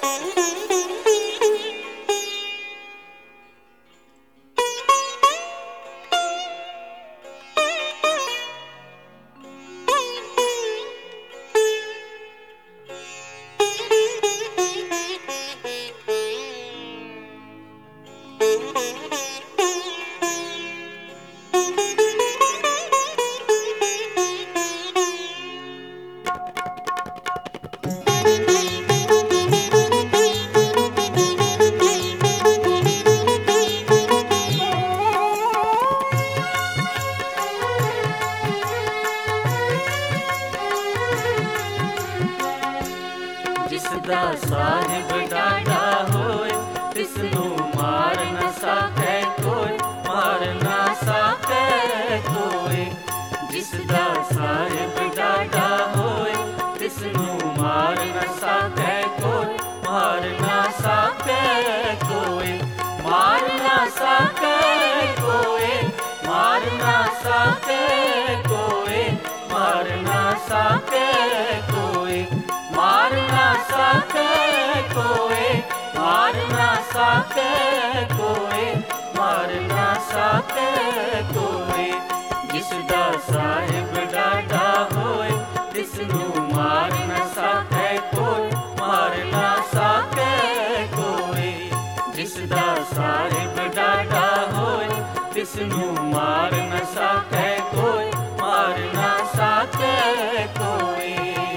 जिसदा साहिब डाढ़ा होए तिसनू मार न सके कोई, मार न सके कोई। जिसदा साहिब डाढ़ा होए तिसनू मार न सके कोई, मार न सके कोई। मार न सके कोई, मार न सके कोई, मार न सके कोई। मार न सके कोई, मार न सके कोई, मार न सके कोई। जिसदा साहिब डाढ़ा होए तिसनू मार न सके कोई, मार न सके कोई। जिसदा साहिब डाढ़ा होए तिसनू मार न सके कोई, मार न सके कोई।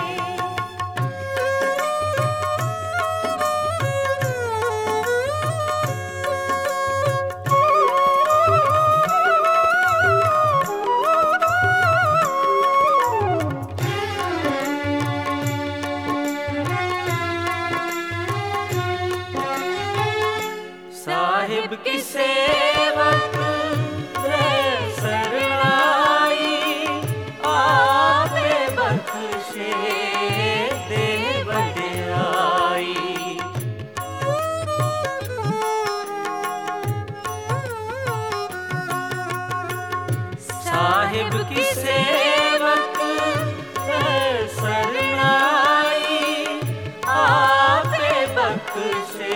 साहिब की सेवक रे सरनाई, आपे बख्शे दे वड्याई। साहिब की सेवक रे सरनाई, आपे बख्शे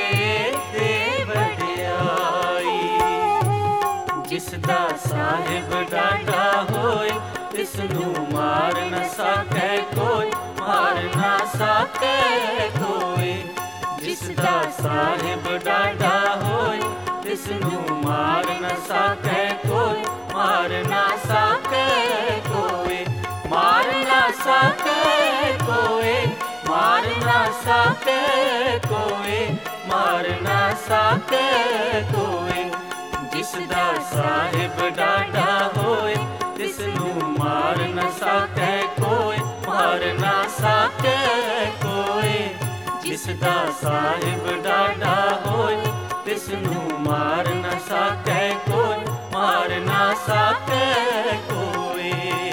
जिसदा साहिब डाढ़ा होए तिसनू मार न सके कोई, मार न सके कोई। जिसदा साहिब डाढ़ा होए तिसनू मार न सके कोई, मार न सके कोई। मार न सके कोई, मार न सके कोई, मार न सके कोई। जिसदा साहिब डाढ़ा होए तिसनू मार न सके कोई, मार न सके कोई। जिसदा साहिब डाढ़ा होए तिसनू मार न सके कोई, मार न सके कोई।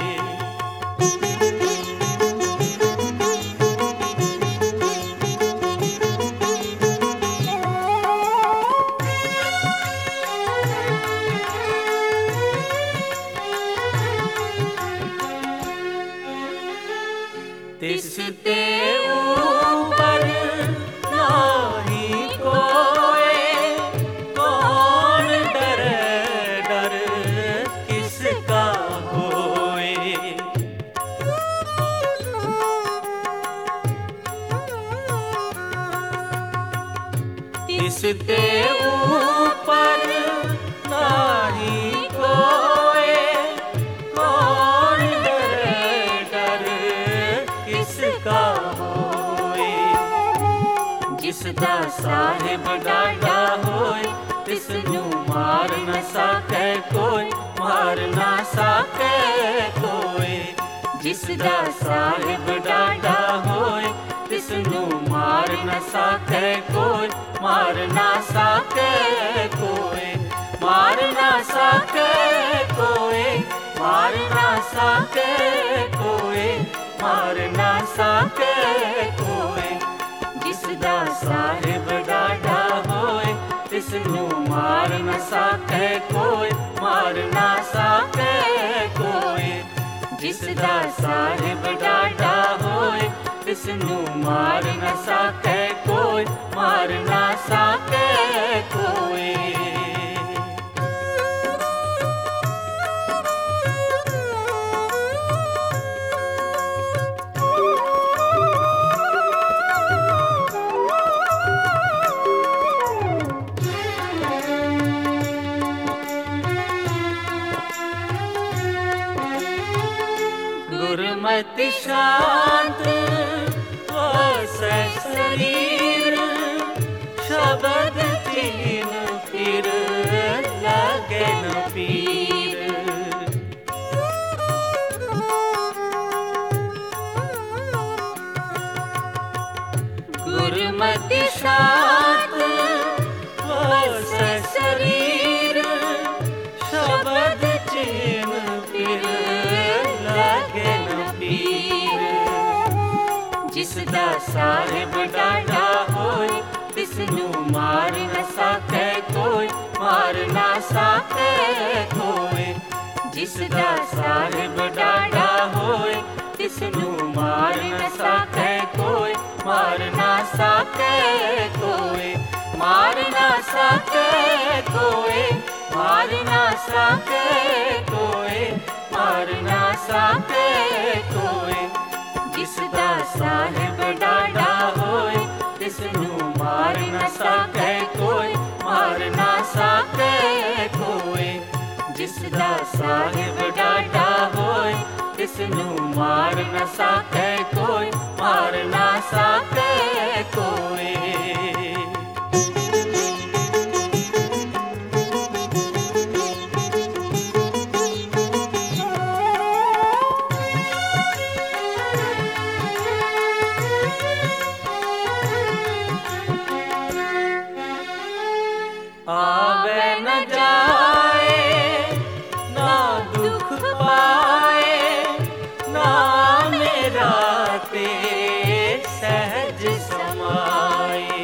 तिसते ऊपर नाही कोई, कौन डरे डर किसका होए। तिसते ऊपर नाही कोई, कौन डरे डर किसका होए। जिसदा साहिब डाढ़ा होए तिसनू मार न सके कोई, मार न सके कोई। जिसदा साहिब डाढ़ा होए तिसनू मार न सके कोई, मार न सके कोई। मार न सके कोई, मार न सके कोई, मार न सके कोई। जिसदा साहिब डाढ़ा होए तिसनू मार न सके कोई, मार न सके कोई। जिसदा साहिब डाढ़ा होए तिसनू मार न सके कोई, कोई मार ना सके कोई। गुरमति शांत वसै शरीर, शब्द चीन फिर लगे न पीर। गुरमति शांत वसै शरीर, शब्द चीन फिर लगे न पीर। जिसदा साहिब डाढ़ा होए तिसनू मार न सके कोई, मार ना सके कोई। जिसदा साहिब डाढ़ा होए तिसनू मार न सके कोई, मार ना सके कोई। मार ना सके कोई, मार ना सके कोई, मार ना सके कोई। जिसदा साहिब डाढ़ा होए तिसनू मार न सके कोई, मार ना सके कोई। जिसदा साहिब डाढ़ा होए तिसनू मार न सके कोई, मार ना सके कोई। आवे न जाए ना दुख पाए, नाम राते सहज समाए।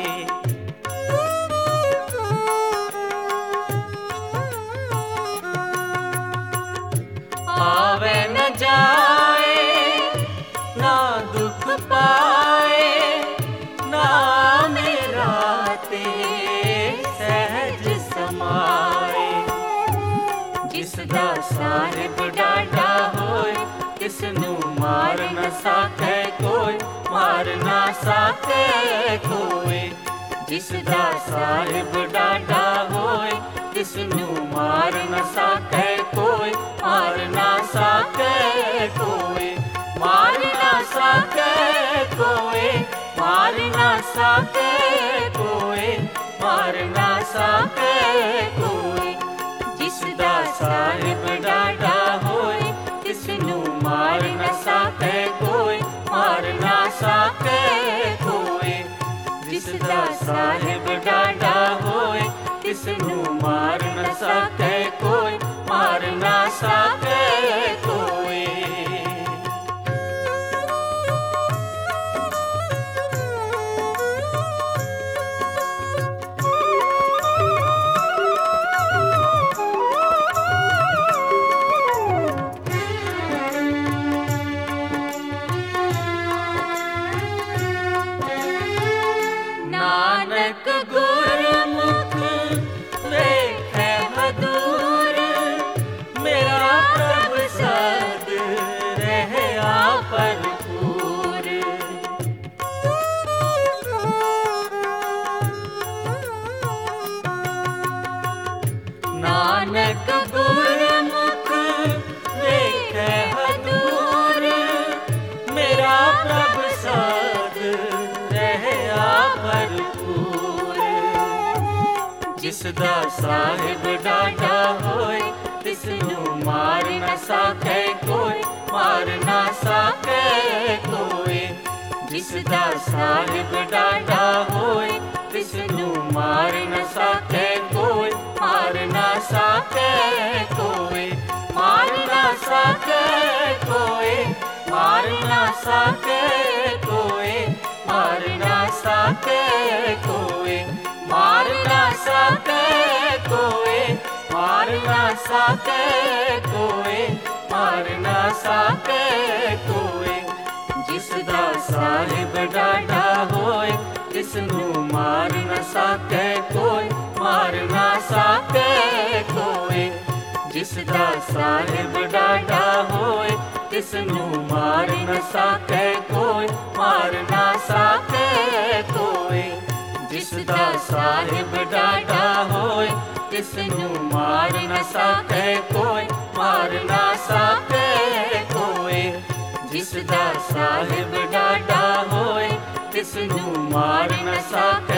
आवे न जाए ना दुख पाए, नाम राते सहज समाए। जिसदा साहिब डाढ़ा होए तिसनू मार न सके कोई, मार ना सके कोई। जिसदा साहिब डाढ़ा होए तिसनू मार न सके कोई, मार ना सके कोई। मार ना सके कोई, मार ना सके कोई, मार ना सके कोई। जिसदा साहिब डाढ़ा होए तिसनू मार न सके कोई, मार ना सके कोई। जिसदा साहिब डाढ़ा होए तिसनू मार न सके कोई, मार ना सके कोई। नानक गुरमुख वेखे हदूर, मेरा प्रभ सद रहे भरपूर। नानक गुरमुख वेखे हदूर, मेरा प्रभ सद रहे भरपूर। जिसदा साहिब डाढ़ा होए तिसनू मार न सके कोई, मार ना सके कोई। जिसदा साहिब डाढ़ा होए तिसनू मार न सके कोई, मार ना सके कोई। मार ना सके कोई, मार ना सके कोई, मार ना सके कोई। मार ना सके कोई, मार ना सके कोई, मार ना सके कोई। जिसदा साहिब डाढ़ा होए ਤਿਸ ਨੂੰ ਮਾਰ ਨ ਸਕੈ ਕੋਈ, ਮਾਰ ਨਾ ਸਕੈ ਕੋਈ। ਜਿਸ ਦਾ ਸਾਹਿਬ ਡਾਢਾ ਹੋਏ, ਤਿਸ ਨੂੰ ਮਾਰ ਨ ਸਕੈ ਕੋਈ, ਮਾਰ ਨਾ ਸਕੈ ਕੋਈ। ਜਿਸ ਦਾ ਸਾਹਿਬ ਡਾਢਾ ਹੋਏ, ਤਿਸ ਨੂੰ ਮਾਰ ਨ ਸਕੈ ਕੋਈ, ਮਾਰ ਨਾ ਸਕੈ ਕੋਈ। ਜਿਸ ਦਾ ਸਾਹਿਬ ਡਾਢਾ ਹੋਏ, ਤਿਸ ਨੂੰ ਮਾਰ ਨ ਸਕੈ